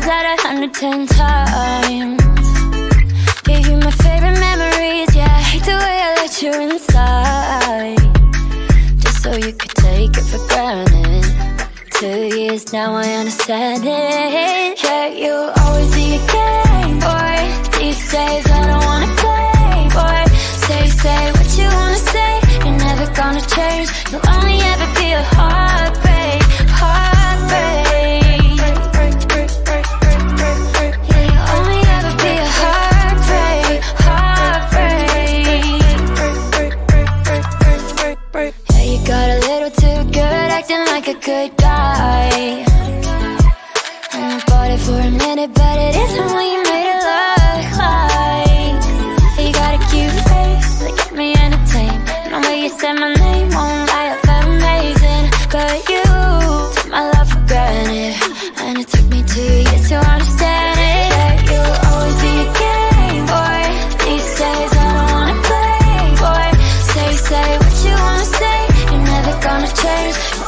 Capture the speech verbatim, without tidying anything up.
that a hundred ten times. Gave you my favorite memories, yeah, I hate the way I let you inside, just so you could take it for granted. Two years now I understand it. Yeah, you'll always be a game boy. These days I don't wanna play, boy. Say, say what you wanna say. You're never gonna change. You'll only ever be a heartbreak, heartbreak. Yeah, you'll only ever be a heartbreak, heartbreak. Yeah, you got a little too good, acting like a good guy. And I bought it for a minute, but it isn't what you made it look like. You got a cute face that kept me entertained, and the way you said my name won't lie, I felt amazing. But you took my love for granted, and it took me two years to understand it. Yeah, you'll always be a game boy. These days I don't wanna play, boy. Say, say what you wanna say. You're never gonna change.